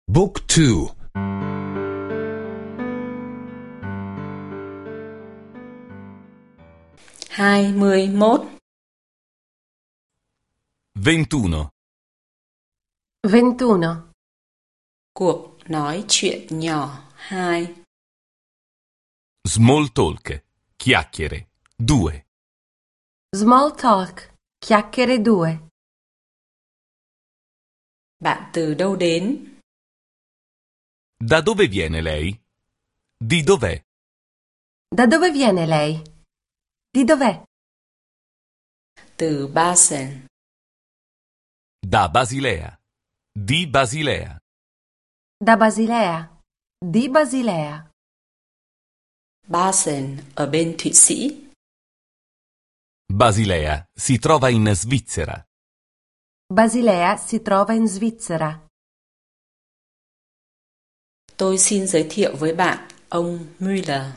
Book 2. 21. 21. 21. Cuộc nói chuyện nhỏ 2. Small talk. Chiacchiere. 2. Small talk. Chiacchiere 2. Bạn từ đâu đến? Da dove viene lei? Di dov'è? Da dove viene lei? Di dov'è? Từ Basel. Da Basilea. Di Basilea. Da Basilea. Di Basilea. Basel ở bên Thụy Sĩ. Basilea si trova in Svizzera. Basilea si trova in Svizzera. Tôi xin giới thiệu với bạn ông Müller.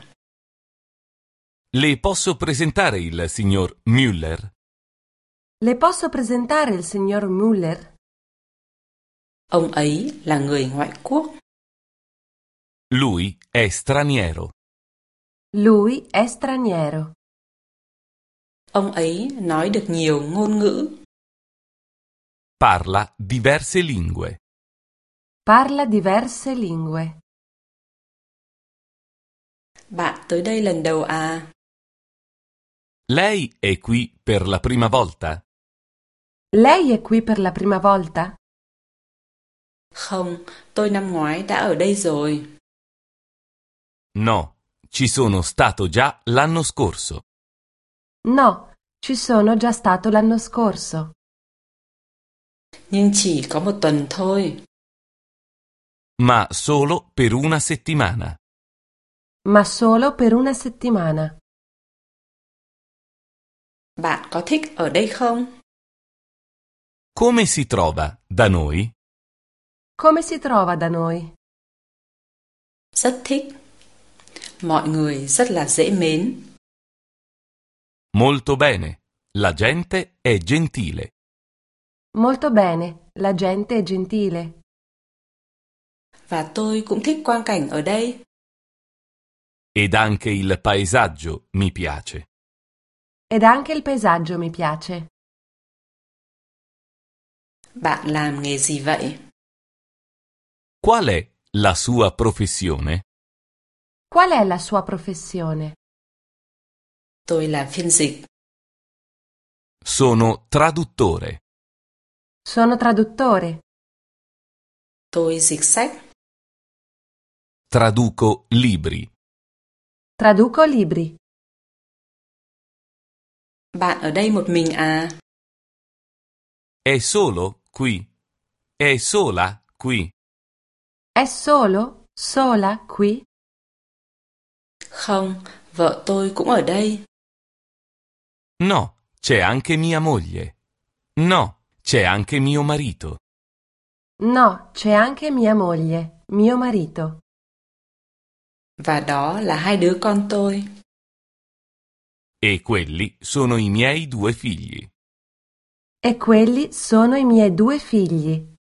Le posso presentare il signor Müller? Le posso presentare il signor Müller? Ông ấy là người ngoại quốc. Lui è straniero. Lui è straniero. Ông ấy nói được nhiều ngôn ngữ. Parla diverse lingue. Parla diverse lingue. Bạn tới đây lần đầu à? Lei è qui per la prima volta? Lei è qui per la prima volta? Không, tôi năm ngoái đã ở đây rồi. No, ci sono stato già l'anno scorso. No, ci sono già stato l'anno scorso. Nhưng chỉ có một tuần thôi. Ma solo per una settimana. Ma solo per una settimana. Bạn có thích ở đây không? Come si trova da noi? Come si trova da noi? Rất thích. Mọi người rất là dễ mến. Molto bene. La gente è gentile. Molto bene, la gente è gentile. Và tôi cũng thích quang cảnh ở đây. Ed anche il paesaggio mi piace. Ed anche il paesaggio mi piace. Bạn làm nghề gì vậy? Qual è la sua professione? Qual è la sua professione? Tôi là phiên dịch. Sono traduttore. Sono traduttore. Tôi dịch sách. Traduco libri. Traduco libri. Bạn ở đây một mình à? È solo qui? È sola qui? È solo? Sola qui? Không, vợ tôi cũng ở đây. No, c'è anche mia moglie. No, c'è anche mio marito. No, c'è anche mia moglie, mio marito. Và đó là hai đứa con tôi. E quelli sono i miei 2 figli. E quelli sono i miei 2 figli.